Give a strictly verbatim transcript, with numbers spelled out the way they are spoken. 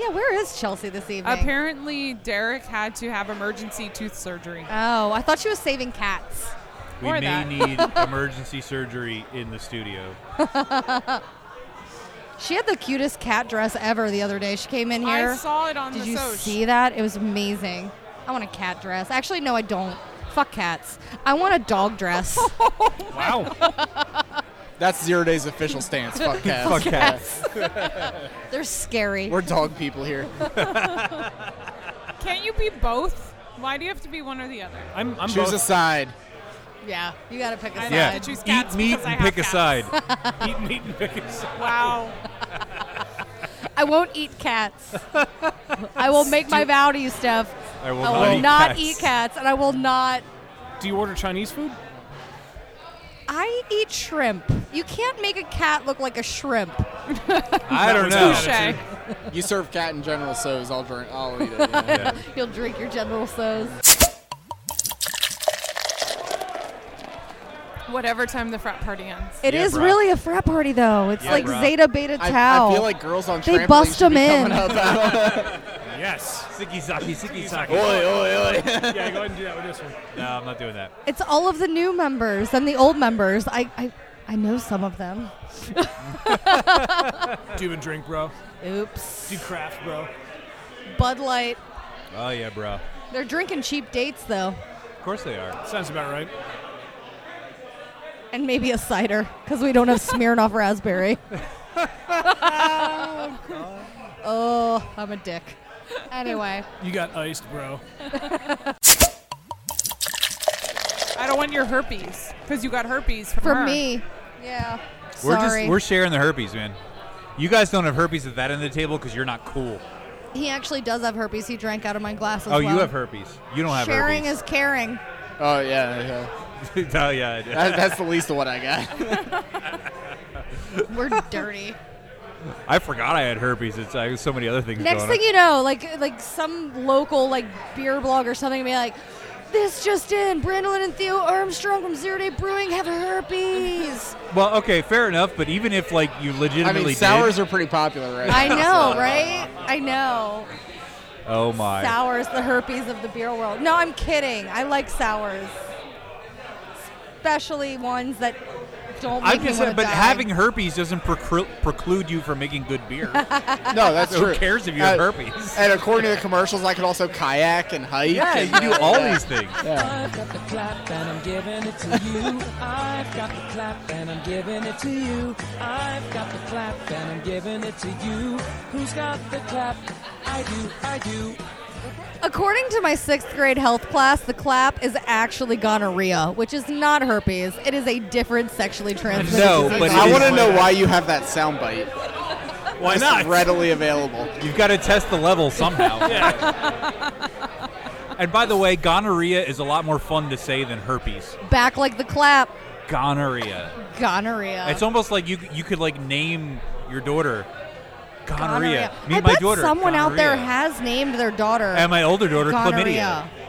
Yeah, where is Chelsea this evening? Apparently, Derek had to have emergency tooth surgery. Oh, I thought she was saving cats. We Or may that. need emergency surgery in the studio. She had the cutest cat dress ever the other day. She came in here. I saw it on Did the you social. see that? It was amazing. I want a cat dress. Actually, no, I don't. Fuck cats. I want a dog dress. Wow. That's Zero Day's official stance. Fuck cats. Fuck cats. They're scary. We're dog people here. Can't you be both? Why do you have to be one or the other? I'm, I'm Choose both. a side. Yeah, you gotta pick a I side. know. Yeah. to choose Eat cats meat because I and have pick a cats. side. Eat meat and pick a side. Wow. I won't eat cats. I will make my vow to you, Steph. I will I not will eat not cats. eat cats, and I will not. Do you order Chinese food? I eat shrimp. You can't make a cat look like a shrimp. I don't know. Touche. You serve cat in General So's, I'll drink. I'll eat it. Yeah. Yeah. You'll drink your General So's. Whatever time the frat party ends. It is Yeah, bruh. really a frat party, though. It's Yeah, like bruh. Zeta Beta I, Tau. I feel like girls on They trampolines bust should be them in. coming up. Yes. Siki saki, siki saki. Oi, oi, oi. Yeah, go ahead and do that with this one. No, I'm not doing that. It's all of the new members and the old members. I, I, I know some of them. Do you even drink, bro? Oops. Do you craft, bro? Bud Light. Oh, yeah, bro. They're drinking cheap dates, though. Of course they are. Sounds about right. And maybe a cider, because we don't have Smirnoff Raspberry. Oh, I'm a dick. Anyway. You got iced, bro. I don't want your herpes because you got herpes from For her. me. Yeah. We're Sorry. just we're sharing the herpes, man. You guys don't have herpes at that end of the table because you're not cool. He actually does have herpes. He drank out of my glass as Oh, well. you have herpes. You don't have Sharing herpes. is caring. Oh, yeah. yeah. Oh, yeah, I do. That, that's the least of what I got. We're dirty. I forgot I had herpes. It's uh, so many other things Next going thing on. you know, like like some local like beer blog or something, be like, this just in, Brandolin and Theo Armstrong from Zero Day Brewing have herpes. Well, okay, fair enough. But even if like you I legitimately mean, sours did, are pretty popular right I now. know, so- right? I know. oh my, Sours, the herpes of the beer world. No, I'm kidding. I like sours. Especially ones that don't make I'm me just wanna saying, but die. having herpes doesn't preclu- preclude you from making good beer. No, that's Who true. cares if you have Uh, herpes? And according to the commercials, I could also kayak and hike. Yeah, and, you can do uh, all yeah. these things. Yeah. I've got the clap and I'm giving it to you. I've got the clap and I'm giving it to you. I've got the clap and I'm giving it to you. Who's got the clap? I do, I do. According to my sixth grade health class, the clap is actually gonorrhea, which is not herpes. It is a different sexually transmitted No, disease. but it I is- want to know why you have that soundbite. Why It's not? readily available. You've got to test the level somehow. And by the way, gonorrhea is a lot more fun to say than herpes. Back like the clap. Gonorrhea. Gonorrhea. It's almost like you you could like name your daughter gonorrhea. Gonorrhea. Meet I my bet daughter. someone out there gonorrhea. has named their daughter And my older daughter, gonorrhea. chlamydia.